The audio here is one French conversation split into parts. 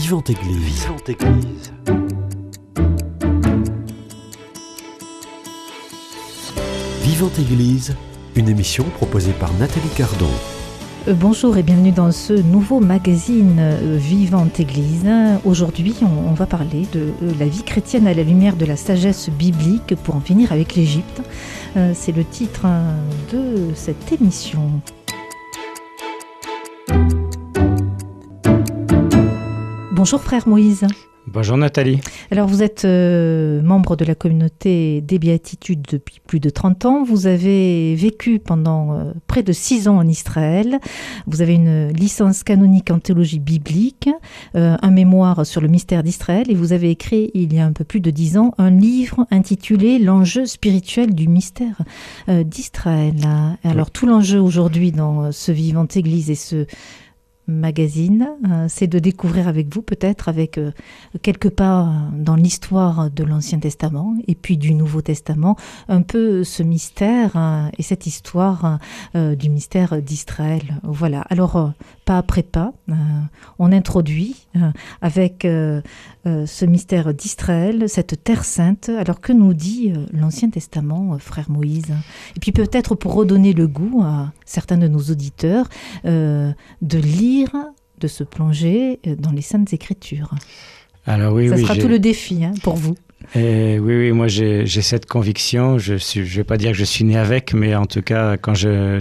Vivante Église. Vivante Église. Vivante Église, une émission proposée par Nathalie Cardon. Bonjour et bienvenue dans ce nouveau magazine Vivante Église. Aujourd'hui, on va parler de la vie chrétienne à la lumière de la sagesse biblique pour en finir avec l'Égypte. C'est le titre de cette émission. Bonjour frère Moïse. Bonjour Nathalie. Alors vous êtes membre de la communauté des Béatitudes depuis plus de 30 ans. Vous avez vécu pendant près de 6 ans en Israël. Vous avez une licence canonique en théologie biblique, un mémoire sur le mystère d'Israël et vous avez écrit il y a un peu plus de 10 ans un livre intitulé « L'enjeu spirituel du mystère d'Israël ». Alors tout l'enjeu aujourd'hui dans ce Vivante Église et ce magazine, c'est de découvrir avec vous, peut-être avec quelques pas dans l'histoire de l'Ancien Testament et puis du Nouveau Testament, un peu ce mystère et cette histoire du mystère d'Israël. Voilà, alors pas après pas, on introduit avec ce mystère d'Israël, cette terre sainte. Alors que nous dit l'Ancien Testament, frère Moïse? Et puis peut-être pour redonner le goût à certains de nos auditeurs de lire, de se plonger dans les Saintes Écritures. Alors oui, ça sera tout le défi pour vous. Oui, moi j'ai cette conviction. Je vais pas dire que je suis né avec, mais en tout cas, quand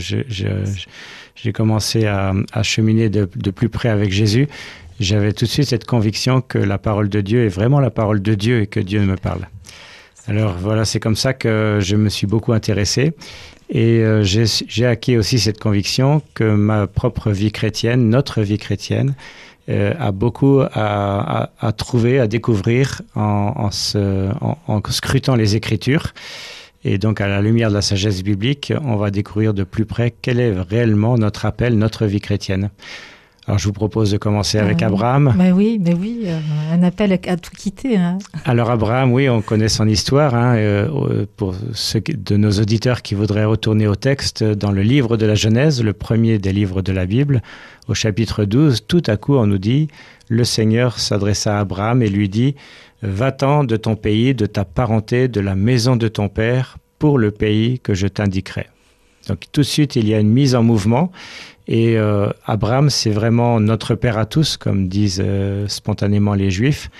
j'ai commencé à cheminer de plus près avec Jésus, j'avais tout de suite cette conviction que la parole de Dieu est vraiment la parole de Dieu et que Dieu me parle. Alors voilà, c'est comme ça que je me suis beaucoup intéressé et j'ai acquis aussi cette conviction que ma propre vie chrétienne, notre vie chrétienne, a beaucoup à trouver, à découvrir en scrutant les Écritures. Et donc, à la lumière de la sagesse biblique, on va découvrir de plus près quel est réellement notre appel, notre vie chrétienne. Alors, je vous propose de commencer avec Abraham. Mais oui, un appel à tout quitter. Alors, Abraham, oui, on connaît son histoire. Pour ceux de nos auditeurs qui voudraient retourner au texte, dans le livre de la Genèse, le premier des livres de la Bible, au chapitre 12, tout à coup, on nous dit « Le Seigneur s'adressa à Abraham et lui dit « Va-t'en de ton pays, de ta parenté, de la maison de ton père, pour le pays que je t'indiquerai. » Donc, tout de suite, il y a une mise en mouvement. Et Abraham, c'est vraiment notre père à tous, comme disent spontanément les Juifs.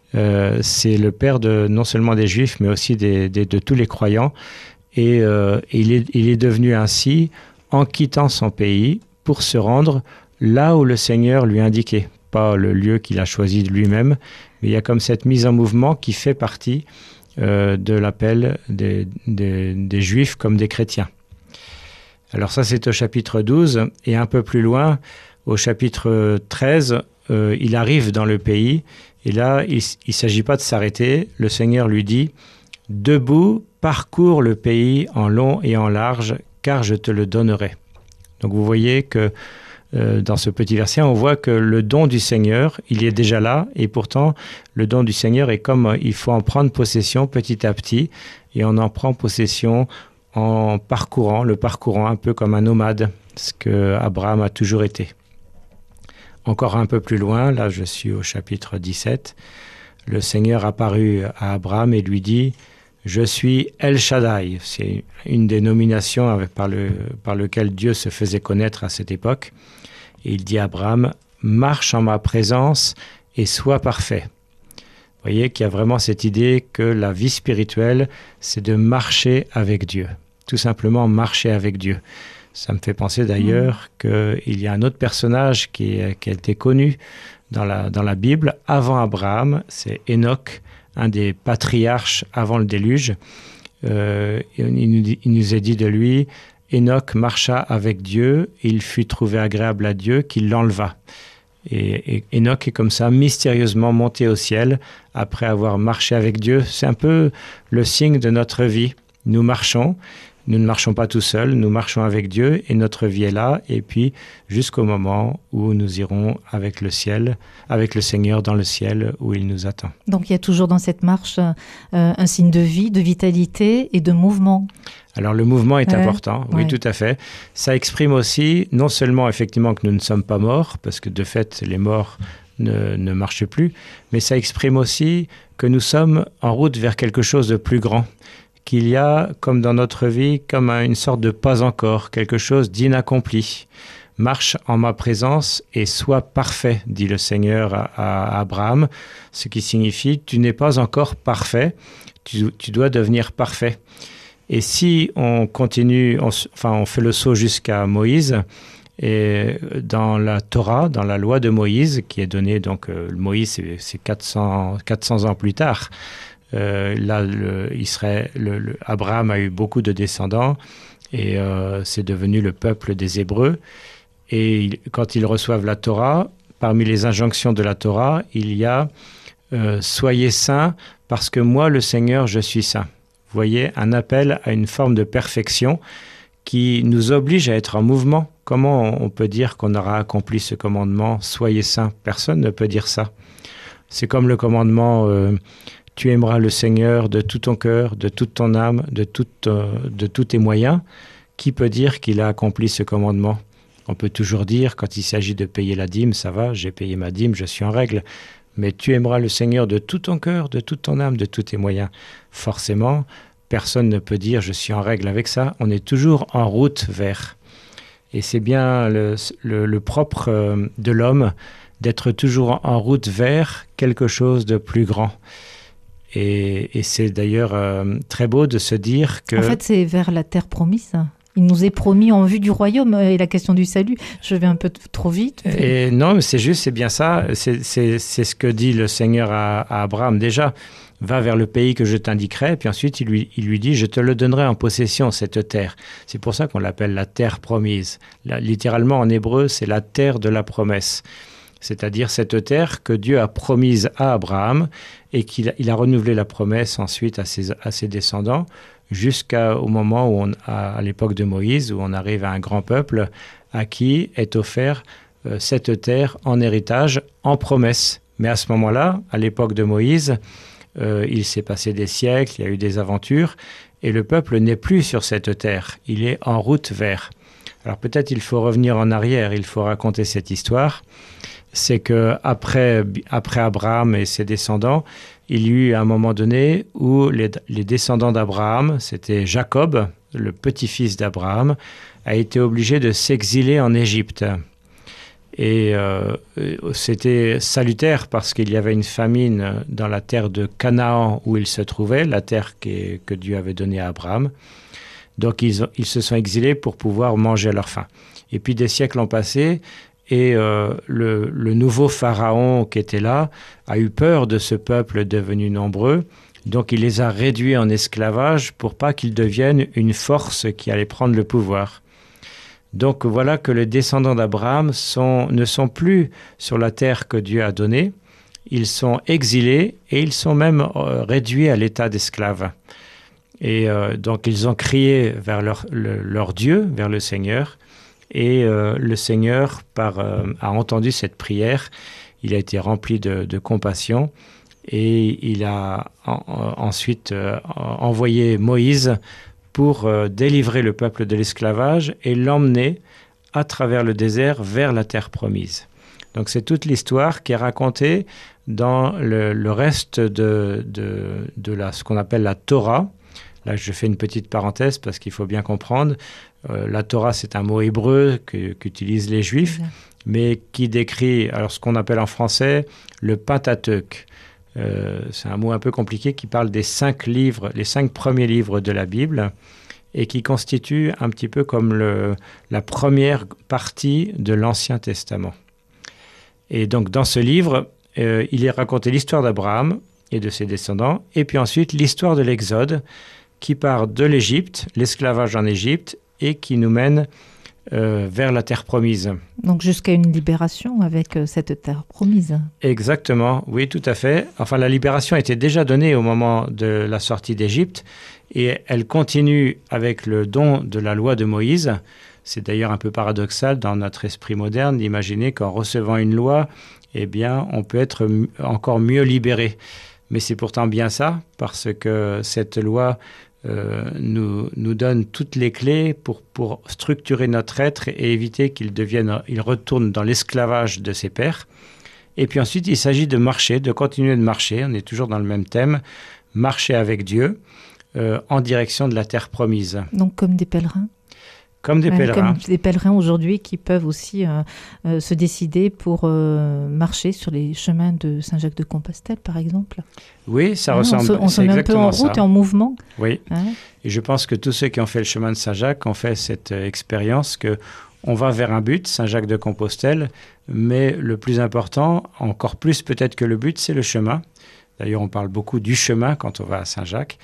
C'est le père non seulement des Juifs, mais aussi de tous les croyants. Et il est devenu ainsi en quittant son pays pour se rendre là où le Seigneur lui indiquait. Pas le lieu qu'il a choisi de lui-même, mais il y a comme cette mise en mouvement qui fait partie de l'appel des Juifs comme des chrétiens. Alors ça, c'est au chapitre 12, et un peu plus loin, au chapitre 13, il arrive dans le pays, et là, il ne s'agit pas de s'arrêter. Le Seigneur lui dit « Debout, parcours le pays en long et en large, car je te le donnerai. » Donc vous voyez que dans ce petit verset, on voit que le don du Seigneur, il est déjà là, et pourtant, le don du Seigneur est comme il faut en prendre possession petit à petit, et on en prend possession en le parcourant un peu comme un nomade, ce que Abraham a toujours été. Encore un peu plus loin, là je suis au chapitre 17, le Seigneur apparut à Abraham et lui dit « Je suis El Shaddai ». C'est une des nominations par lequel Dieu se faisait connaître à cette époque. Et il dit à Abraham « Marche en ma présence et sois parfait ». Vous voyez qu'il y a vraiment cette idée que la vie spirituelle, c'est de marcher avec Dieu. Tout simplement marcher avec Dieu. Ça me fait penser d'ailleurs qu'il y a un autre personnage qui a été connu dans la Bible avant Abraham, c'est Enoch, un des patriarches avant le déluge. Il nous est dit de lui, Enoch marcha avec Dieu, il fut trouvé agréable à Dieu qu'il l'enleva. Et Enoch est comme ça mystérieusement monté au ciel après avoir marché avec Dieu. C'est un peu le signe de notre vie. Nous marchons. Nous ne marchons pas tout seuls, nous marchons avec Dieu et notre vie est là. Et puis, jusqu'au moment où nous irons avec le Seigneur dans le ciel où il nous attend. Donc, il y a toujours dans cette marche un signe de vie, de vitalité et de mouvement. Alors, le mouvement est important, oui, tout à fait. Ça exprime aussi, non seulement effectivement que nous ne sommes pas morts, parce que de fait, les morts ne marche plus, mais ça exprime aussi que nous sommes en route vers quelque chose de plus grand, qu'il y a, comme dans notre vie, comme une sorte de pas encore, quelque chose d'inaccompli. Marche en ma présence et sois parfait, dit le Seigneur à Abraham, ce qui signifie tu n'es pas encore parfait, tu dois devenir parfait. Et si on continue, on fait le saut jusqu'à Moïse, et dans la Torah, dans la loi de Moïse, qui est donnée, donc Moïse, c'est 400 ans plus tard. Là, Abraham a eu beaucoup de descendants et c'est devenu le peuple des Hébreux. Et quand ils reçoivent la Torah, parmi les injonctions de la Torah, il y a « Soyez saints parce que moi, le Seigneur, je suis saint ». Vous voyez, un appel à une forme de perfection qui nous oblige à être en mouvement. Comment on peut dire qu'on aura accompli ce commandement « Soyez saints » ? Personne ne peut dire ça. C'est comme le commandement « Tu aimeras le Seigneur de tout ton cœur, de toute ton âme, de tous tes moyens ». Qui peut dire qu'il a accompli ce commandement ? On peut toujours dire, quand il s'agit de payer la dîme, ça va, j'ai payé ma dîme, je suis en règle. Mais tu aimeras le Seigneur de tout ton cœur, de toute ton âme, de tous tes moyens. Forcément, personne ne peut dire je suis en règle avec ça. On est toujours en route vers. Et c'est bien le propre de l'homme d'être toujours en route vers quelque chose de plus grand. Et c'est d'ailleurs très beau de se dire que... En fait, c'est vers la terre promise. Il nous est promis en vue du royaume et la question du salut. Je vais un peu trop vite. Et non, mais c'est juste, c'est bien ça. C'est ce que dit le Seigneur à Abraham déjà. Va vers le pays que je t'indiquerai. Puis ensuite, il lui dit, je te le donnerai en possession, cette terre. C'est pour ça qu'on l'appelle la terre promise. Là, littéralement, en hébreu, c'est la terre de la promesse. C'est-à-dire cette terre que Dieu a promise à Abraham et qu'il a renouvelé la promesse ensuite à ses descendants, jusqu'au moment où à l'époque de Moïse, où on arrive à un grand peuple à qui est offert cette terre en héritage, en promesse. Mais à ce moment-là, à l'époque de Moïse, il s'est passé des siècles, il y a eu des aventures, et le peuple n'est plus sur cette terre, il est en route vers. Alors peut-être il faut revenir en arrière, il faut raconter cette histoire. C'est qu'après Abraham et ses descendants, il y eut un moment donné où les descendants d'Abraham, c'était Jacob, le petit-fils d'Abraham, a été obligé de s'exiler en Égypte. Et c'était salutaire parce qu'il y avait une famine dans la terre de Canaan où ils se trouvaient, la terre que Dieu avait donnée à Abraham. Donc ils se sont exilés pour pouvoir manger à leur faim. Et puis des siècles ont passé. Et le nouveau pharaon qui était là a eu peur de ce peuple devenu nombreux, donc il les a réduits en esclavage pour pas qu'ils deviennent une force qui allait prendre le pouvoir. Donc voilà que les descendants d'Abraham ne sont plus sur la terre que Dieu a donnée, ils sont exilés et ils sont même réduits à l'état d'esclaves. Et donc ils ont crié vers leur Dieu, vers le Seigneur. Et le Seigneur a entendu cette prière, il a été rempli de compassion et il a ensuite envoyé Moïse pour délivrer le peuple de l'esclavage et l'emmener à travers le désert vers la terre promise. Donc c'est toute l'histoire qui est racontée dans le reste de ce qu'on appelle la Torah. Là, je fais une petite parenthèse parce qu'il faut bien comprendre. La Torah, c'est un mot hébreu qu'utilisent les Juifs, mais qui décrit ce qu'on appelle en français le Pentateuque. C'est un mot un peu compliqué qui parle des 5 livres, les 5 premiers livres de la Bible, et qui constitue un petit peu comme la première partie de l'Ancien Testament. Et donc, dans ce livre, il est raconté l'histoire d'Abraham et de ses descendants, et puis ensuite l'histoire de l'Exode, qui part de l'Égypte, l'esclavage en Égypte, et qui nous mène vers la terre promise. Donc jusqu'à une libération avec cette terre promise. Exactement, oui, tout à fait. Enfin, la libération était déjà donnée au moment de la sortie d'Égypte, et elle continue avec le don de la loi de Moïse. C'est d'ailleurs un peu paradoxal dans notre esprit moderne d'imaginer qu'en recevant une loi, eh bien, on peut être encore mieux libéré. Mais c'est pourtant bien ça, parce que cette loi nous donne toutes les clés pour structurer notre être et éviter qu'il retourne dans l'esclavage de ses pères. Et puis ensuite, il s'agit de marcher, de continuer de marcher. On est toujours dans le même thème, marcher avec Dieu en direction de la terre promise. Donc comme des pèlerins. Comme des pèlerins. Comme des pèlerins aujourd'hui qui peuvent aussi se décider pour marcher sur les chemins de Saint-Jacques-de-Compostelle, par exemple. Oui, ça ressemble. On se met un peu en route et en mouvement. Oui. Et je pense que tous ceux qui ont fait le chemin de Saint-Jacques ont fait cette expérience que on va vers un but, Saint-Jacques-de-Compostelle, mais le plus important, encore plus peut-être que le but, c'est le chemin. D'ailleurs, on parle beaucoup du chemin quand on va à Saint-Jacques,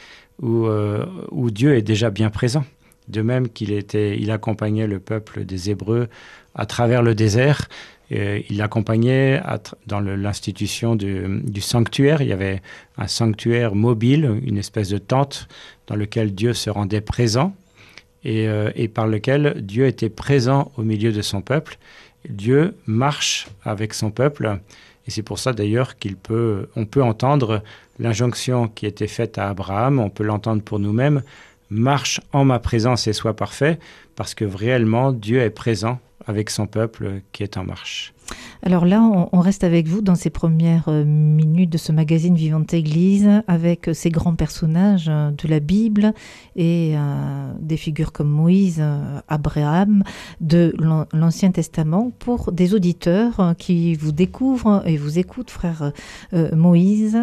où Dieu est déjà bien présent. De même il accompagnait le peuple des Hébreux à travers le désert. Il l'accompagnait dans l'institution du sanctuaire. Il y avait un sanctuaire mobile, une espèce de tente dans lequel Dieu se rendait présent et par lequel Dieu était présent au milieu de son peuple. Dieu marche avec son peuple. Et c'est pour ça d'ailleurs on peut entendre l'injonction qui était faite à Abraham, on peut l'entendre pour nous-mêmes, marche en ma présence et sois parfait, parce que réellement Dieu est présent avec son peuple qui est en marche. Alors là, on reste avec vous dans ces premières minutes de ce magazine Vivante Église, avec ces grands personnages de la Bible et des figures comme Moïse, Abraham, de l'Ancien Testament, pour des auditeurs qui vous découvrent et vous écoutent, frère Moïse.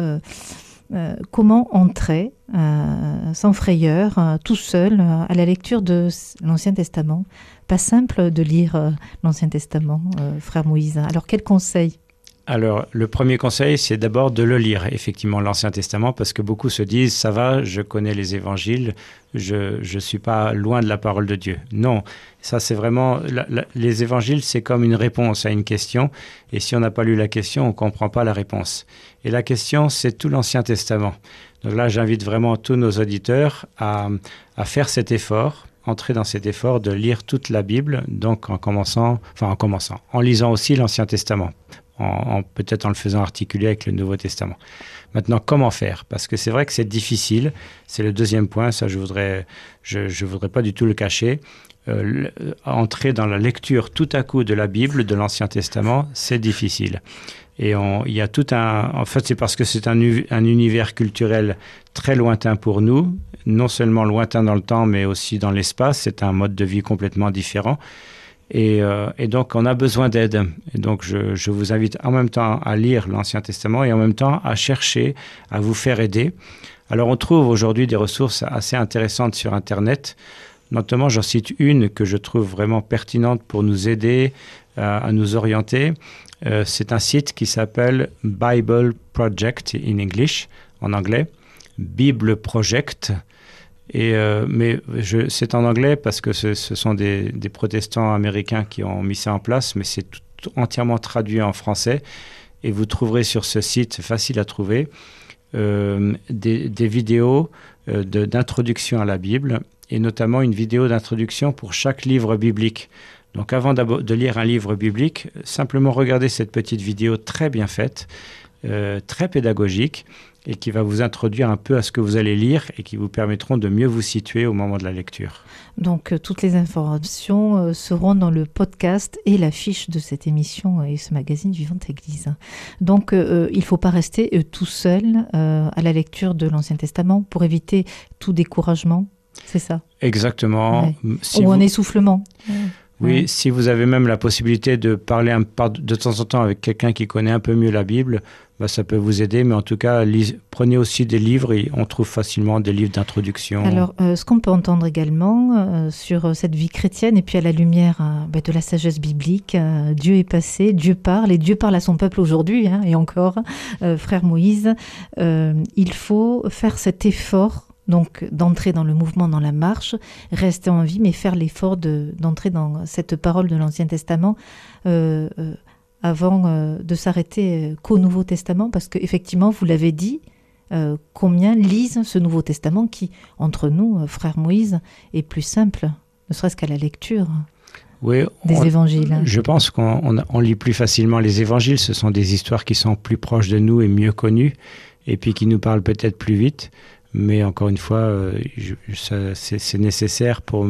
Comment entrer sans frayeur, tout seul, à la lecture de l'Ancien Testament? Pas simple de lire l'Ancien Testament, frère Moïse. Alors, quel conseil? Alors, le premier conseil, c'est d'abord de le lire, effectivement, l'Ancien Testament, parce que beaucoup se disent, ça va, je connais les évangiles, je ne suis pas loin de la parole de Dieu. Non, ça c'est vraiment, les évangiles, c'est comme une réponse à une question, et si on n'a pas lu la question, on ne comprend pas la réponse. Et la question, c'est tout l'Ancien Testament. Donc là, j'invite vraiment tous nos auditeurs à faire cet effort, entrer dans cet effort de lire toute la Bible, donc en lisant aussi l'Ancien Testament. Peut-être en le faisant articuler avec le Nouveau Testament. Maintenant, comment faire? Parce que c'est vrai que c'est difficile. C'est le deuxième point, ça je voudrais pas du tout le cacher. Entrer dans la lecture tout à coup de la Bible, de l'Ancien Testament, c'est difficile. Et il y a tout en fait, c'est parce que c'est un univers culturel très lointain pour nous, non seulement lointain dans le temps, mais aussi dans l'espace. C'est un mode de vie complètement différent. Et donc, on a besoin d'aide. Et donc, je vous invite en même temps à lire l'Ancien Testament et en même temps à chercher à vous faire aider. Alors, on trouve aujourd'hui des ressources assez intéressantes sur Internet. Notamment, j'en cite une que je trouve vraiment pertinente pour nous aider à nous orienter. C'est un site qui s'appelle Bible Project in English, en anglais, Bible Project. C'est en anglais parce que ce sont des protestants américains qui ont mis ça en place, mais c'est entièrement traduit en français. Et vous trouverez sur ce site, facile à trouver, des vidéos d'introduction à la Bible, et notamment une vidéo d'introduction pour chaque livre biblique. Donc avant de lire un livre biblique, simplement regardez cette petite vidéo très bien faite, très pédagogique, et qui va vous introduire un peu à ce que vous allez lire et qui vous permettront de mieux vous situer au moment de la lecture. Donc, toutes les informations seront dans le podcast et la fiche de cette émission et ce magazine Vivante Église. Donc, il ne faut pas rester tout seul à la lecture de l'Ancien Testament pour éviter tout découragement, c'est ça? Exactement. Ouais. Ou un essoufflement. Oui, si vous avez même la possibilité de parler de temps en temps avec quelqu'un qui connaît un peu mieux la Bible, ça peut vous aider. Mais en tout cas, prenez aussi des livres et on trouve facilement des livres d'introduction. Alors, ce qu'on peut entendre également sur cette vie chrétienne et puis à la lumière de la sagesse biblique, Dieu est passé, Dieu parle et Dieu parle à son peuple aujourd'hui, et encore, frère Moïse, il faut faire cet effort. Donc, d'entrer dans le mouvement, dans la marche, rester en vie, mais faire l'effort d'entrer dans cette parole de l'Ancien Testament avant de s'arrêter qu'au Nouveau Testament, parce qu'effectivement, vous l'avez dit, combien lisent ce Nouveau Testament qui, entre nous, frère Moïse, est plus simple, ne serait-ce qu'à la lecture des évangiles. Je pense qu'on lit plus facilement les évangiles, ce sont des histoires qui sont plus proches de nous et mieux connues, et puis qui nous parlent peut-être plus vite. Mais encore une fois, c'est nécessaire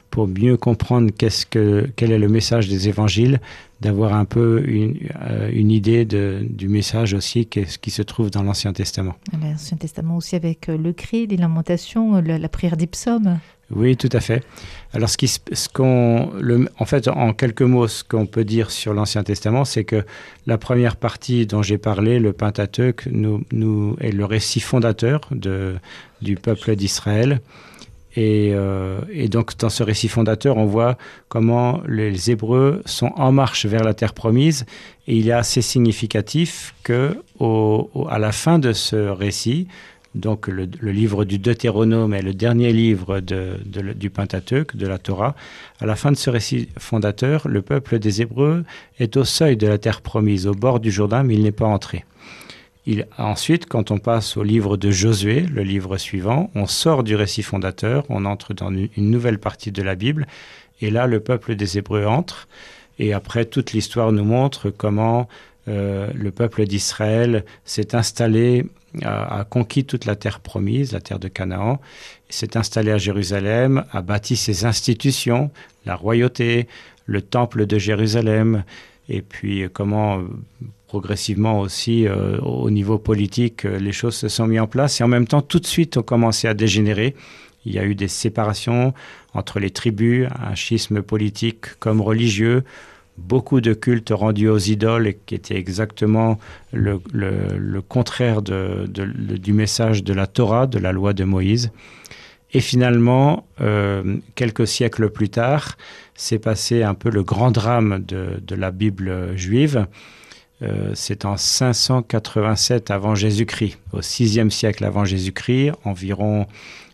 pour mieux comprendre quel est le message des évangiles, d'avoir un peu une idée du message aussi qui se trouve dans l'Ancien Testament. L'Ancien Testament aussi avec le cri, les lamentations, la prière des psaumes. Oui, tout à fait. Alors, en fait, en quelques mots, ce qu'on peut dire sur l'Ancien Testament, c'est que la première partie dont j'ai parlé, le Pentateuque, est le récit fondateur du peuple d'Israël. Et donc, dans ce récit fondateur, on voit comment les Hébreux sont en marche vers la terre promise. Et il est assez significatif qu'à la fin de ce récit, donc le livre du Deutéronome est le dernier livre du Pentateuque, de la Torah. À la fin de ce récit fondateur, le peuple des Hébreux est au seuil de la terre promise, au bord du Jourdain, mais il n'est pas entré. Ensuite, quand on passe au livre de Josué, le livre suivant, on sort du récit fondateur, on entre dans une nouvelle partie de la Bible, et là, le peuple des Hébreux entre. Et après, toute l'histoire nous montre comment le peuple d'Israël s'est installé, a conquis toute la terre promise, la terre de Canaan, s'est installé à Jérusalem, a bâti ses institutions, la royauté, le temple de Jérusalem, et puis comment progressivement aussi au niveau politique, les choses se sont mises en place, et en même temps tout de suite ont commencé à dégénérer. Il y a eu des séparations entre les tribus, un schisme politique comme religieux, beaucoup de cultes rendus aux idoles qui étaient exactement le contraire du message de la Torah, de la loi de Moïse. Et finalement, quelques siècles plus tard, s'est passé un peu le grand drame de la Bible juive. C'est en 587 avant Jésus-Christ, au 6e siècle avant Jésus-Christ, environ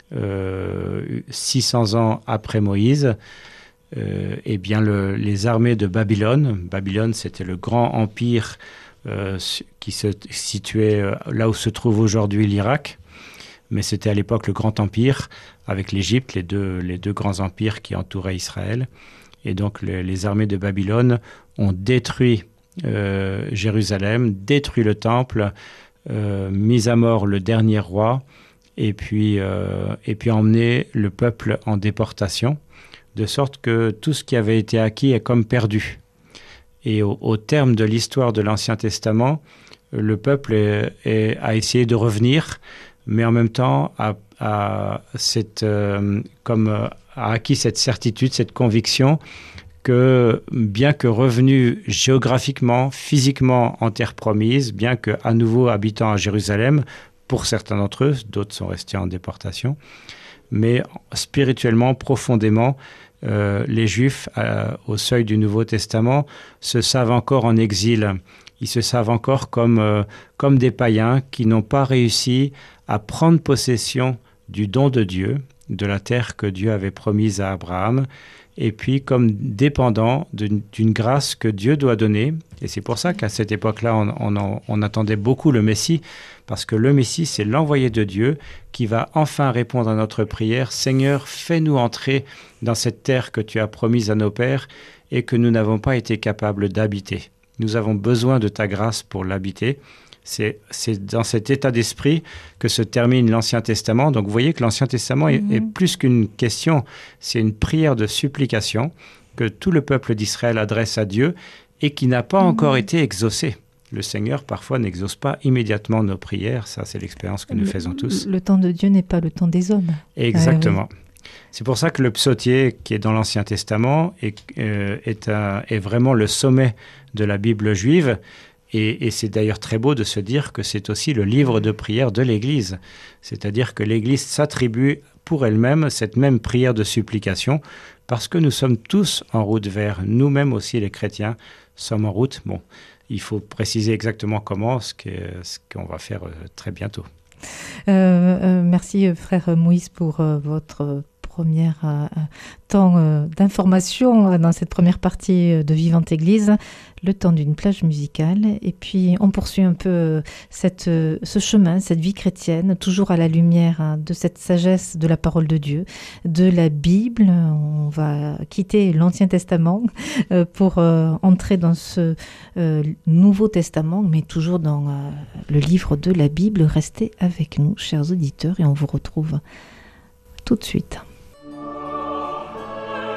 600 ans après Moïse. Eh bien, les armées de Babylone, c'était le grand empire qui se situait là où se trouve aujourd'hui l'Irak, mais c'était à l'époque le grand empire avec l'Égypte, les deux grands empires qui entouraient Israël. Et donc les armées de Babylone ont détruit Jérusalem, détruit le temple, mis à mort le dernier roi, et puis emmené le peuple en déportation, de sorte que tout ce qui avait été acquis est comme perdu. Et au terme de l'histoire de l'Ancien Testament, le peuple a essayé de revenir, mais en même temps a acquis cette certitude, cette conviction que bien que revenu géographiquement, physiquement en terre promise, bien qu'à nouveau habitant à Jérusalem, pour certains d'entre eux, d'autres sont restés en déportation, mais spirituellement, profondément, les Juifs, au seuil du Nouveau Testament, se savent encore en exil. Ils se savent encore comme des païens qui n'ont pas réussi à prendre possession du don de Dieu, de la terre que Dieu avait promise à Abraham, et puis comme dépendants d'une grâce que Dieu doit donner. Et c'est pour ça qu'à cette époque-là, on attendait beaucoup le Messie, parce que le Messie, c'est l'envoyé de Dieu qui va enfin répondre à notre prière. « Seigneur, fais-nous entrer dans cette terre que tu as promise à nos pères et que nous n'avons pas été capables d'habiter. Nous avons besoin de ta grâce pour l'habiter. » C'est dans cet état d'esprit que se termine l'Ancien Testament. Donc vous voyez que l'Ancien Testament est plus qu'une question, c'est une prière de supplication que tout le peuple d'Israël adresse à Dieu et qui n'a pas encore été exaucée. Le Seigneur, parfois, n'exauce pas immédiatement nos prières. Ça, c'est l'expérience que nous faisons tous. Le temps de Dieu n'est pas le temps des hommes. Exactement. C'est pour ça que le psautier, qui est dans l'Ancien Testament, est vraiment le sommet de la Bible juive. Et c'est d'ailleurs très beau de se dire que c'est aussi le livre de prière de l'Église. C'est-à-dire que l'Église s'attribue pour elle-même cette même prière de supplication, parce que nous sommes tous en route vers, nous-mêmes aussi les chrétiens, sommes en route. Bon, il faut préciser exactement comment, ce qu'on va faire très bientôt. Merci frère Moïse pour votre premier temps d'information dans cette première partie de Vivante Église, le temps d'une plage musicale. Et puis on poursuit un peu ce chemin, cette vie chrétienne, toujours à la lumière de cette sagesse de la parole de Dieu, de la Bible. On va quitter l'Ancien Testament pour entrer dans ce Nouveau Testament, mais toujours dans le livre de la Bible. Restez avec nous, chers auditeurs, et on vous retrouve tout de suite.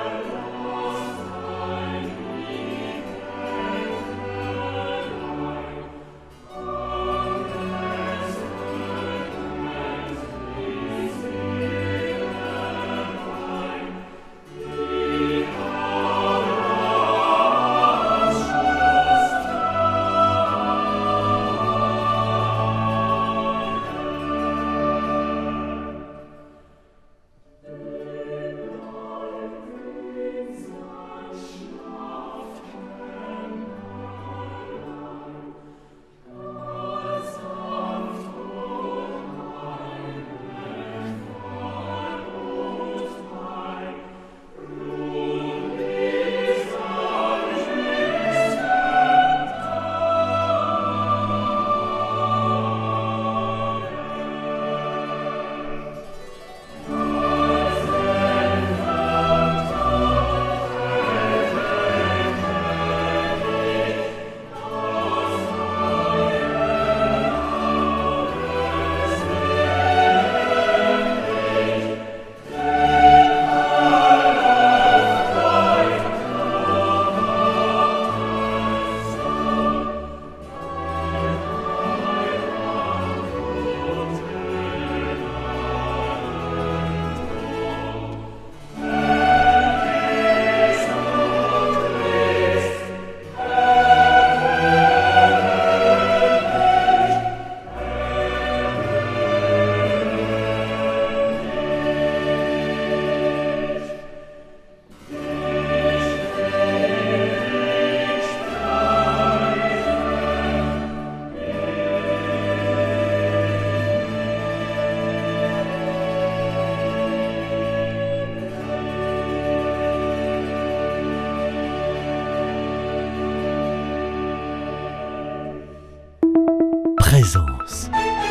présence.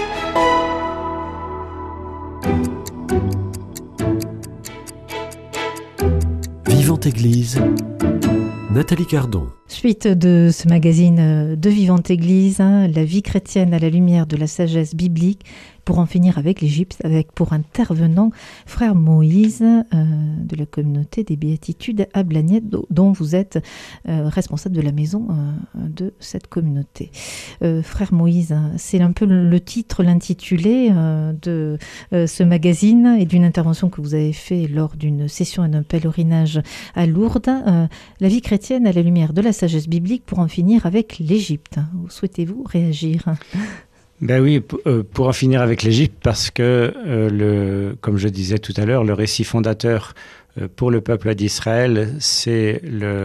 Vivante Église, Nathalie Cardon. Suite de ce magazine de Vivante Église, la vie chrétienne à la lumière de la sagesse biblique, pour en finir avec l'Égypte, avec pour intervenant frère Moïse de la communauté des Béatitudes à Blagnac, dont vous êtes responsable de la maison de cette communauté. Frère Moïse, c'est un peu le titre, l'intitulé de ce magazine et d'une intervention que vous avez fait lors d'une session et d'un pèlerinage à Lourdes. La vie chrétienne à la lumière de la sagesse biblique, pour en finir avec l'Égypte. Souhaitez-vous réagir ? Ben oui, pour en finir avec l'Égypte, parce que, comme je disais tout à l'heure, le récit fondateur pour le peuple d'Israël, c'est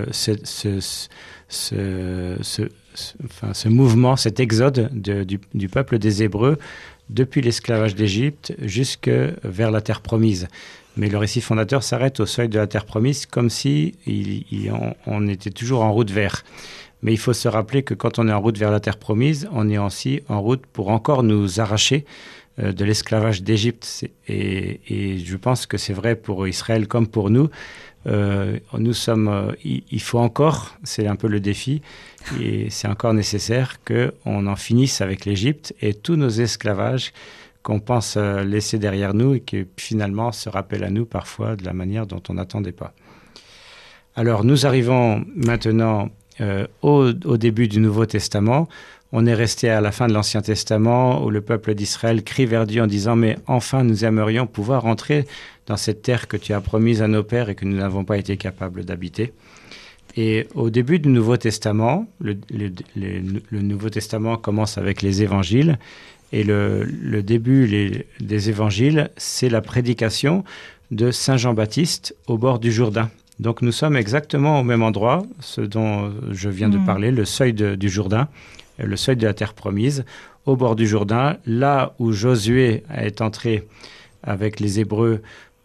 ce mouvement, cet exode du peuple des Hébreux depuis l'esclavage d'Égypte jusque vers la terre promise. Mais le récit fondateur s'arrête au seuil de la terre promise, comme si on était toujours en route vers. Mais il faut se rappeler que quand on est en route vers la terre promise, on est aussi en route pour encore nous arracher de l'esclavage d'Égypte. Et je pense que c'est vrai pour Israël comme pour nous. Nous sommes, il faut encore, c'est un peu le défi, et c'est encore nécessaire qu'on en finisse avec l'Égypte et tous nos esclavages qu'on pense laisser derrière nous et qui finalement se rappellent à nous parfois de la manière dont on n'attendait pas. Alors nous arrivons maintenant au début du Nouveau Testament. On est resté à la fin de l'Ancien Testament où le peuple d'Israël crie vers Dieu en disant « Mais enfin, nous aimerions pouvoir entrer dans cette terre que tu as promise à nos pères et que nous n'avons pas été capables d'habiter. » Et au début du Nouveau Testament, le Nouveau Testament commence avec les évangiles. Et le début des évangiles, c'est la prédication de Saint Jean-Baptiste au bord du Jourdain. Donc nous sommes exactement au même endroit, ce dont je viens de parler, le seuil du Jourdain, le seuil de la terre promise, au bord du Jourdain, là où Josué est entré avec les Hébreux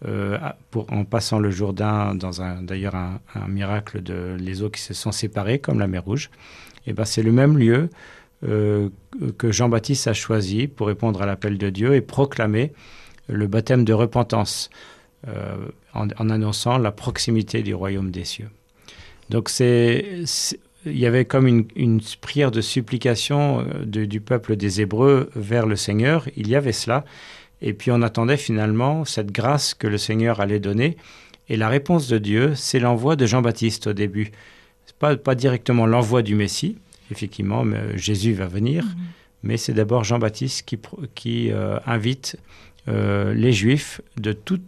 en passant le Jourdain, dans d'ailleurs un miracle les eaux qui se sont séparées, comme la mer Rouge. Et ben, c'est le même lieu que Jean-Baptiste a choisi pour répondre à l'appel de Dieu et proclamer le baptême de repentance, en annonçant la proximité du royaume des cieux. Donc il y avait comme une prière de supplication du peuple des Hébreux vers le Seigneur, il y avait cela, et puis on attendait finalement cette grâce que le Seigneur allait donner, et la réponse de Dieu, c'est l'envoi de Jean-Baptiste au début. C'est pas directement l'envoi du Messie, effectivement, Jésus va venir, mais c'est d'abord Jean-Baptiste qui invite les Juifs de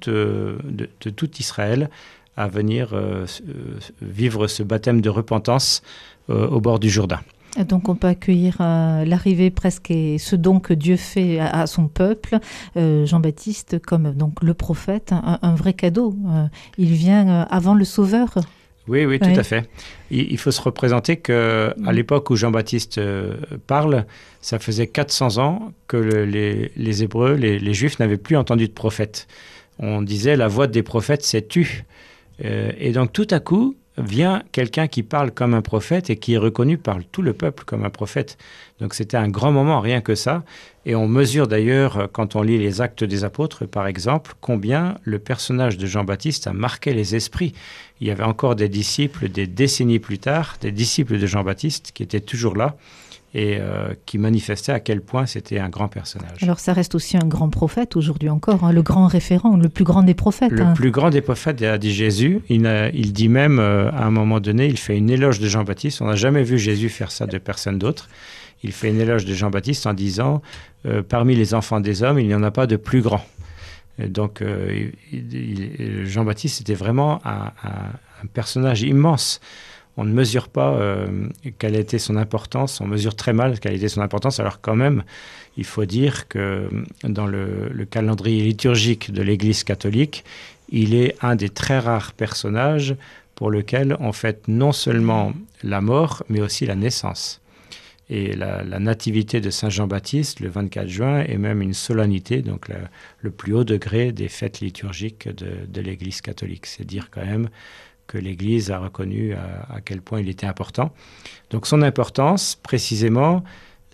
tout Israël à venir vivre ce baptême de repentance au bord du Jourdain. Donc on peut accueillir l'arrivée presque et ce don que Dieu fait à son peuple, Jean-Baptiste comme donc le prophète, un vrai cadeau. Il vient avant le Sauveur. Oui, tout à fait. Il faut se représenter qu'à l'époque où Jean-Baptiste parle, ça faisait 400 ans que les Hébreux, les Juifs n'avaient plus entendu de prophète. On disait la voix des prophètes s'est tue. Et donc tout à coup vient quelqu'un qui parle comme un prophète et qui est reconnu par tout le peuple comme un prophète. Donc c'était un grand moment, rien que ça. Et on mesure d'ailleurs, quand on lit les Actes des Apôtres, par exemple, combien le personnage de Jean-Baptiste a marqué les esprits. Il y avait encore des disciples, des décennies plus tard, des disciples de Jean-Baptiste qui étaient toujours là et qui manifestaient à quel point c'était un grand personnage. Alors ça reste aussi un grand prophète aujourd'hui encore, le grand référent, le plus grand des prophètes. Le plus grand des prophètes, a dit Jésus. Il dit même, à un moment donné, il fait une éloge de Jean-Baptiste. On n'a jamais vu Jésus faire ça de personne d'autre. Il fait une éloge de Jean-Baptiste en disant « Parmi les enfants des hommes, il n'y en a pas de plus grand ». Donc Jean-Baptiste était vraiment un personnage immense. On ne mesure pas quelle était son importance, on mesure très mal quelle était son importance, alors quand même, il faut dire que dans le calendrier liturgique de l'Église catholique, il est un des très rares personnages pour lequel on fête non seulement la mort, mais aussi la naissance. Et la nativité de Saint Jean-Baptiste, le 24 juin, est même une solennité, donc le plus haut degré des fêtes liturgiques de l'Église catholique. C'est dire quand même que l'Église a reconnu à quel point il était important. Donc son importance, précisément,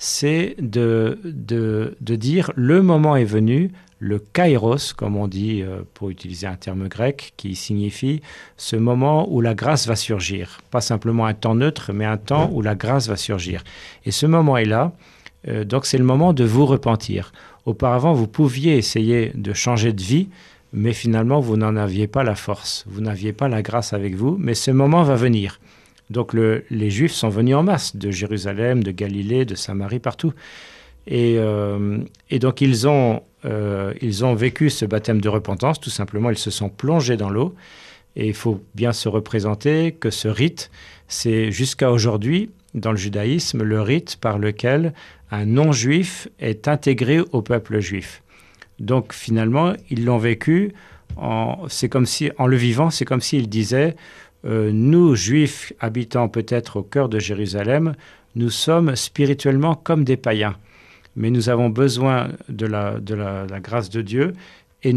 c'est de dire le moment est venu, le kairos, comme on dit pour utiliser un terme grec qui signifie ce moment où la grâce va surgir. Pas simplement un temps neutre, mais un temps où la grâce va surgir. Et ce moment est là, donc c'est le moment de vous repentir. Auparavant, vous pouviez essayer de changer de vie, mais finalement, vous n'en aviez pas la force. Vous n'aviez pas la grâce avec vous, mais ce moment va venir. Donc les Juifs sont venus en masse de Jérusalem, de Galilée, de Samarie, partout. Et donc ils ont vécu ce baptême de repentance, tout simplement, ils se sont plongés dans l'eau. Et il faut bien se représenter que ce rite, c'est jusqu'à aujourd'hui, dans le judaïsme, le rite par lequel un non-juif est intégré au peuple juif. Donc finalement, ils l'ont vécu, c'est comme si, en le vivant, c'est comme s'ils disaient nous, juifs, habitant peut-être au cœur de Jérusalem, nous sommes spirituellement comme des païens. Mais nous avons besoin de la grâce de Dieu et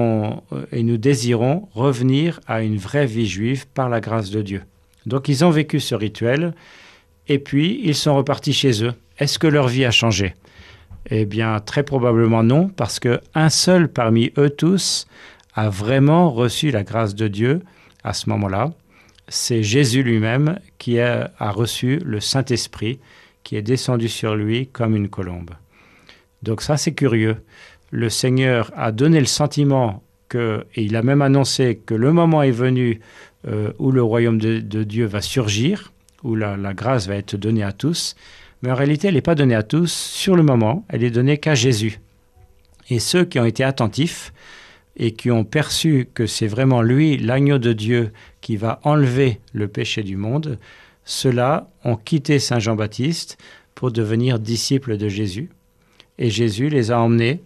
nous désirons revenir à une vraie vie juive par la grâce de Dieu. Donc ils ont vécu ce rituel et puis ils sont repartis chez eux. Est-ce que leur vie a changé ? Eh bien, très probablement non, parce qu'un seul parmi eux tous a vraiment reçu la grâce de Dieu à ce moment-là. C'est Jésus lui-même qui a reçu le Saint-Esprit, qui est descendu sur lui comme une colombe. Donc ça, c'est curieux. Le Seigneur a donné le sentiment et il a même annoncé que le moment est venu où le royaume de Dieu va surgir, où la grâce va être donnée à tous. Mais en réalité, elle n'est pas donnée à tous sur le moment, elle est donnée qu'à Jésus. Et ceux qui ont été attentifs et qui ont perçu que c'est vraiment lui, l'agneau de Dieu, qui va enlever le péché du monde, ceux-là ont quitté Saint Jean-Baptiste pour devenir disciples de Jésus. Et Jésus les a emmenés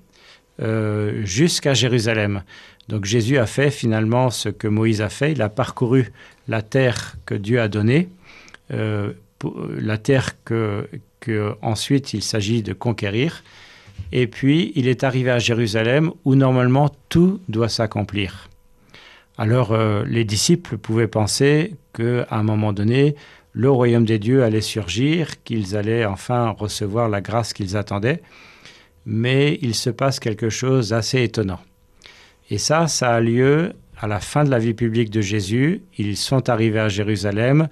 jusqu'à Jérusalem. Donc Jésus a fait finalement ce que Moïse a fait. Il a parcouru la terre que Dieu a donnée, la terre que ensuite il s'agit de conquérir. Et puis il est arrivé à Jérusalem où normalement tout doit s'accomplir. Alors les disciples pouvaient penser qu'à un moment donné, le royaume des dieux allait surgir, qu'ils allaient enfin recevoir la grâce qu'ils attendaient. Mais il se passe quelque chose d'assez étonnant. Et ça a lieu à la fin de la vie publique de Jésus. Ils sont arrivés à Jérusalem.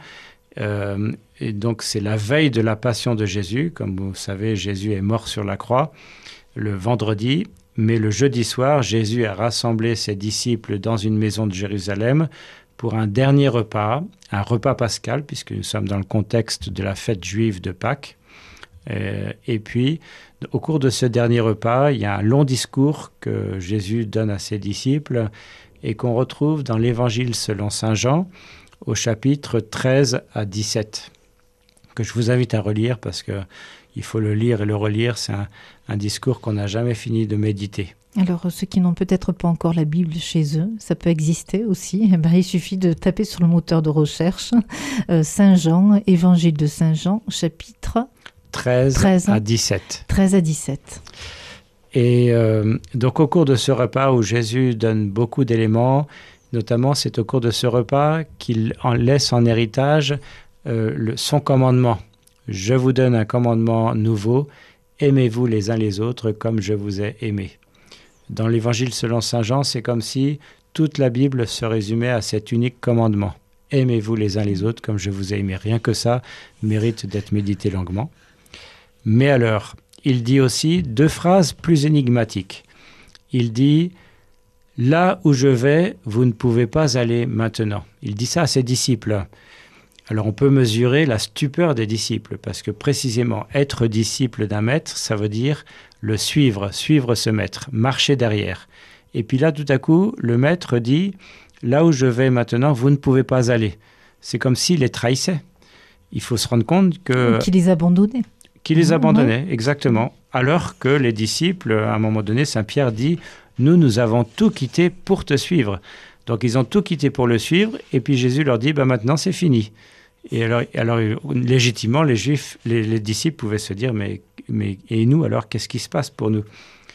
Et donc c'est la veille de la passion de Jésus. Comme vous savez, Jésus est mort sur la croix le vendredi. Mais le jeudi soir, Jésus a rassemblé ses disciples dans une maison de Jérusalem pour un dernier repas, un repas pascal, puisque nous sommes dans le contexte de la fête juive de Pâques. Et puis, au cours de ce dernier repas, il y a un long discours que Jésus donne à ses disciples et qu'on retrouve dans l'Évangile selon saint Jean, au chapitre 13 à 17, que je vous invite à relire parce qu'il faut le lire et le relire. C'est un discours qu'on n'a jamais fini de méditer. Alors, ceux qui n'ont peut-être pas encore la Bible chez eux, ça peut exister aussi. Il suffit de taper sur le moteur de recherche Saint Jean, Évangile de Saint Jean, chapitre 13 à 17. 13 à 17. Et donc au cours de ce repas où Jésus donne beaucoup d'éléments, notamment c'est au cours de ce repas qu'il en laisse en héritage son commandement. Je vous donne un commandement nouveau, aimez-vous les uns les autres comme je vous ai aimés. Dans l'Évangile selon saint Jean, c'est comme si toute la Bible se résumait à cet unique commandement. Aimez-vous les uns les autres comme je vous ai aimés. Rien que ça mérite d'être médité longuement. Mais alors, il dit aussi deux phrases plus énigmatiques. Il dit « Là où je vais, vous ne pouvez pas aller maintenant ». Il dit ça à ses disciples. Alors on peut mesurer la stupeur des disciples, parce que précisément, être disciple d'un maître, ça veut dire le suivre ce maître, marcher derrière. Et puis là, tout à coup, le maître dit « Là où je vais maintenant, vous ne pouvez pas aller ». C'est comme s'il les trahissait. Il faut se rendre compte que... Qu'il les abandonnait. Qui les abandonnait, exactement. Alors que les disciples, à un moment donné, Saint Pierre dit « Nous avons tout quitté pour te suivre ». Donc ils ont tout quitté pour le suivre, et puis Jésus leur dit « Maintenant c'est fini ». Et alors légitimement, les Juifs, les disciples pouvaient se dire « Mais et nous alors, qu'est-ce qui se passe pour nous ?»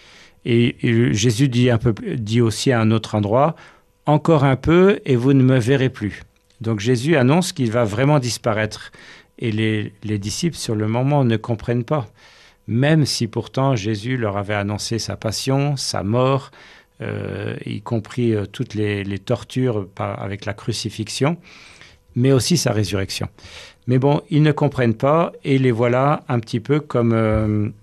Et Jésus dit aussi à un autre endroit « Encore un peu et vous ne me verrez plus ». Donc Jésus annonce qu'il va vraiment disparaître. Et les disciples, sur le moment, ne comprennent pas. même si pourtant Jésus leur avait annoncé sa passion, sa mort, y compris toutes les tortures avec la crucifixion, mais aussi sa résurrection. Mais bon, ils ne comprennent pas et les voilà un petit peu comme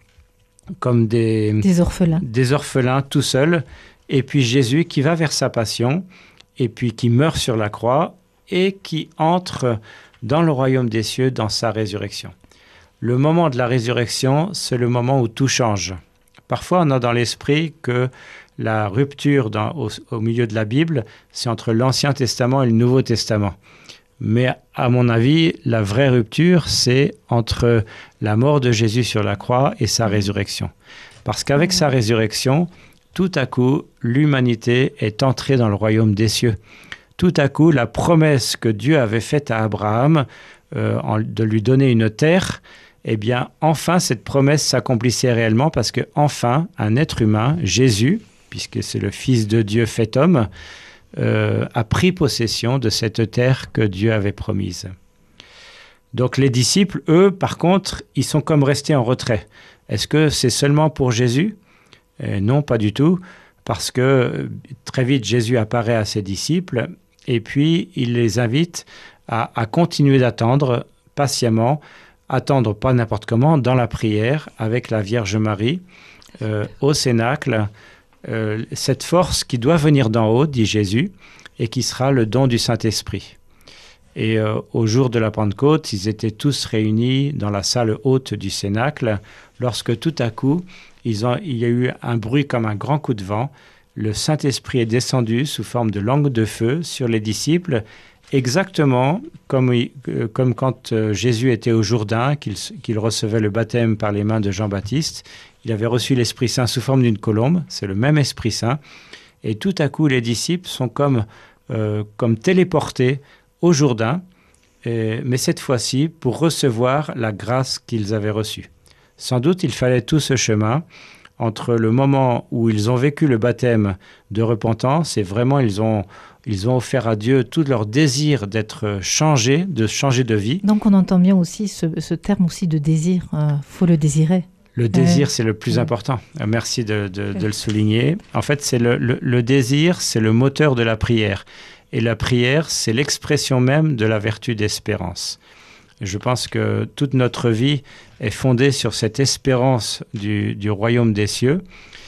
des orphelins. Des orphelins tout seuls. Et puis Jésus qui va vers sa passion et puis qui meurt sur la croix et qui entre dans le royaume des cieux, dans sa résurrection. Le moment de la résurrection, c'est le moment où tout change. Parfois, on a dans l'esprit que la rupture au milieu de la Bible, c'est entre l'Ancien Testament et le Nouveau Testament. Mais à mon avis, la vraie rupture, c'est entre la mort de Jésus sur la croix et sa résurrection. Parce qu'avec sa résurrection, tout à coup, l'humanité est entrée dans le royaume des cieux. Tout à coup, la promesse que Dieu avait faite à Abraham de lui donner une terre, eh bien, enfin, cette promesse s'accomplissait réellement parce que, enfin, un être humain, Jésus, puisque c'est le Fils de Dieu fait homme, a pris possession de cette terre que Dieu avait promise. Donc, les disciples, eux, par contre, ils sont comme restés en retrait. Est-ce que c'est seulement pour Jésus ? Non, pas du tout, parce que très vite, Jésus apparaît à ses disciples et puis il les invite à continuer d'attendre patiemment, attendre pas n'importe comment, dans la prière avec la Vierge Marie, au Cénacle, cette force qui doit venir d'en haut, dit Jésus, et qui sera le don du Saint-Esprit. Et au jour de la Pentecôte, ils étaient tous réunis dans la salle haute du Cénacle, lorsque tout à coup, il y a eu un bruit comme un grand coup de vent. Le Saint-Esprit est descendu sous forme de langue de feu sur les disciples, exactement comme quand Jésus était au Jourdain, qu'il recevait le baptême par les mains de Jean-Baptiste. Il avait reçu l'Esprit Saint sous forme d'une colombe, c'est le même Esprit Saint. Et tout à coup, les disciples sont comme téléportés au Jourdain, mais cette fois-ci pour recevoir la grâce qu'ils avaient reçue. Sans doute, il fallait tout ce chemin entre le moment où ils ont vécu le baptême de repentance et vraiment ils ont offert à Dieu tout leur désir d'être changés, de changer de vie. Donc on entend bien aussi ce terme aussi de désir, faut le désirer. Le désir, c'est le plus important. Merci de le souligner. En fait, c'est le désir, c'est le moteur de la prière. Et la prière, c'est l'expression même de la vertu d'espérance. Je pense que toute notre vie est fondée sur cette espérance du royaume des cieux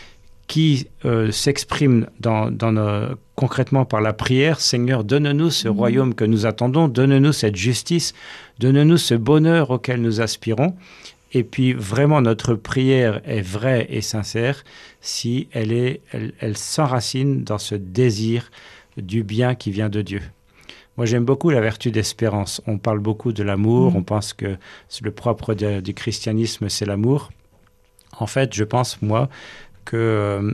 qui s'exprime concrètement par la prière. Seigneur, donne-nous ce royaume que nous attendons, donne-nous cette justice, donne-nous ce bonheur auquel nous aspirons. Et puis vraiment notre prière est vraie et sincère si elle s'enracine dans ce désir du bien qui vient de Dieu. Moi, j'aime beaucoup la vertu d'espérance. On parle beaucoup de l'amour, on pense que c'est le propre du christianisme, c'est l'amour. En fait, je pense, moi, que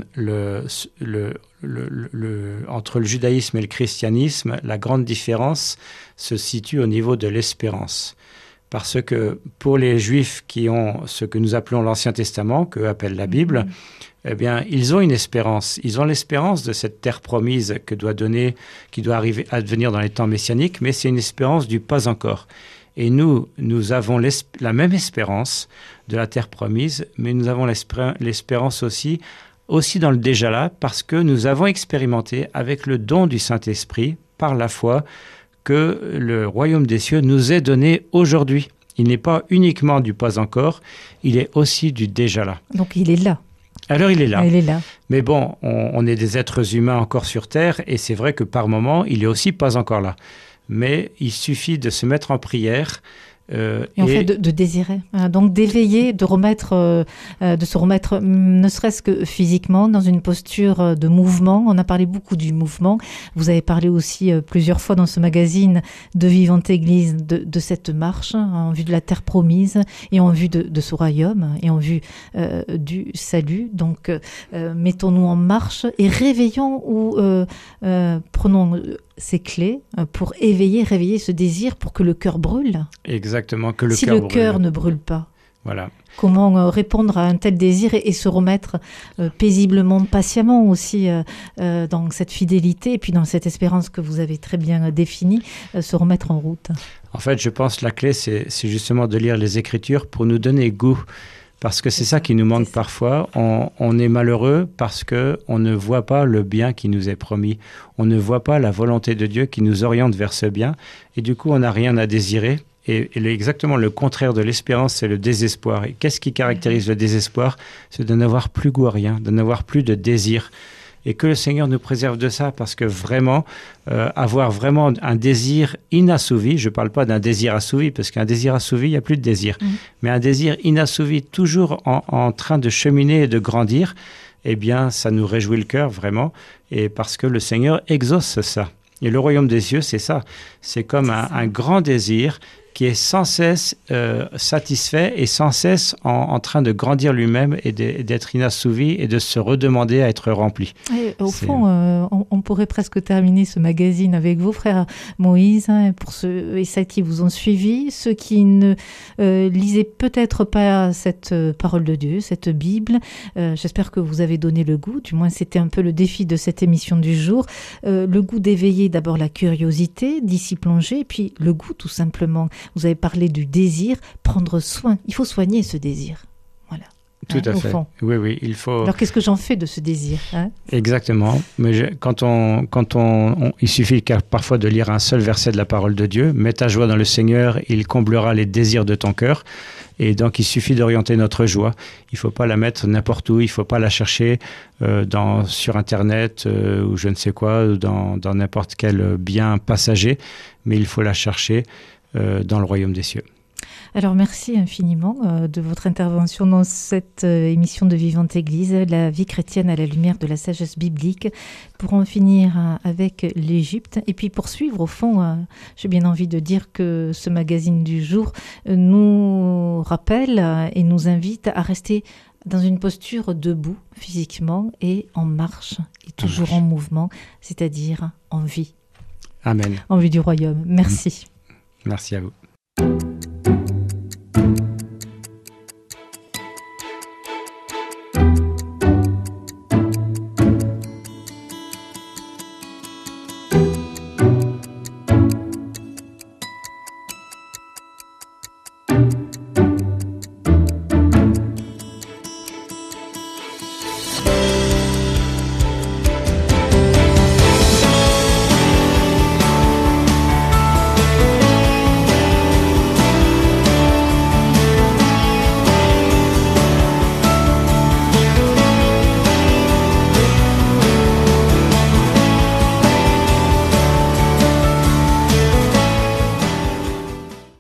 entre le judaïsme et le christianisme, la grande différence se situe au niveau de l'espérance. Parce que pour les Juifs qui ont ce que nous appelons l'Ancien Testament, qu'eux appellent la Bible, eh bien, ils ont une espérance. Ils ont l'espérance de cette terre promise qui doit arriver à devenir dans les temps messianiques, mais c'est une espérance du pas encore. Et nous avons la même espérance de la terre promise, mais nous avons l'espérance aussi dans le déjà là, parce que nous avons expérimenté avec le don du Saint-Esprit, par la foi, que le royaume des cieux nous est donné aujourd'hui. Il n'est pas uniquement du pas encore, il est aussi du déjà là. Donc il est là. Alors il est là. Il est là. Mais bon, on est des êtres humains encore sur Terre et c'est vrai que par moment, il est aussi pas encore là. Mais il suffit de se mettre en prière. Et en fait, de désirer. Donc d'éveiller, de se remettre, ne serait-ce que physiquement, dans une posture de mouvement. On a parlé beaucoup du mouvement. Vous avez parlé aussi plusieurs fois dans ce magazine de Vivante Église de cette marche en vue de la terre promise et en vue de ce royaume et en vue du salut. Donc mettons-nous en marche et réveillons ou prenons ces clés pour réveiller ce désir pour que le cœur brûle. Exactement, que le cœur brûle. Si le cœur ne brûle pas, voilà. Comment répondre à un tel désir et se remettre paisiblement, patiemment aussi dans cette fidélité et puis dans cette espérance que vous avez très bien définie, se remettre en route. En fait, je pense que la clé, c'est justement de lire les Écritures pour nous donner goût Parce que c'est ça qui nous manque parfois. On est malheureux parce qu'on ne voit pas le bien qui nous est promis. On ne voit pas la volonté de Dieu qui nous oriente vers ce bien. Et du coup, on n'a rien à désirer. Et exactement le contraire de l'espérance, c'est le désespoir. Et qu'est-ce qui caractérise le désespoir? C'est de n'avoir plus goût à rien, de n'avoir plus de désir. Et que le Seigneur nous préserve de ça, parce que vraiment, avoir vraiment un désir inassouvi, je ne parle pas d'un désir assouvi, parce qu'un désir assouvi, il n'y a plus de désir, mais un désir inassouvi, toujours en train de cheminer et de grandir, eh bien, ça nous réjouit le cœur, vraiment, et parce que le Seigneur exauce ça. Et le royaume des cieux, c'est ça. C'est comme un grand désir qui est sans cesse satisfait et sans cesse en train de grandir lui-même et d'être inassouvi et de se redemander à être rempli. Et au fond, on pourrait presque terminer ce magazine avec vos frères Moïse, pour ceux et celles qui vous ont suivi, ceux qui ne lisaient peut-être pas cette parole de Dieu, cette Bible. J'espère que vous avez donné le goût, du moins c'était un peu le défi de cette émission du jour, le goût d'éveiller d'abord la curiosité, d'y s'y plonger, et puis le goût tout simplement. Vous avez parlé du désir, prendre soin. Il faut soigner ce désir. Voilà. Tout à fait. Fond. Oui, il faut... Alors, qu'est-ce que j'en fais de ce désir, Exactement. Mais il suffit parfois de lire un seul verset de la parole de Dieu. Mets ta joie dans le Seigneur, il comblera les désirs de ton cœur. Et donc, il suffit d'orienter notre joie. Il ne faut pas la mettre n'importe où. Il ne faut pas la chercher sur Internet ou je ne sais quoi, ou dans n'importe quel bien passager. Mais il faut la chercher dans le royaume des cieux. Alors merci infiniment de votre intervention dans cette émission de Vivante Église, la vie chrétienne à la lumière de la sagesse biblique, pour en finir avec l'Égypte et puis poursuivre au fond, j'ai bien envie de dire que ce magazine du jour nous rappelle et nous invite à rester dans une posture debout physiquement et en marche et toujours en mouvement, c'est-à-dire en vie. Amen. En vue du royaume. Merci. Merci à vous.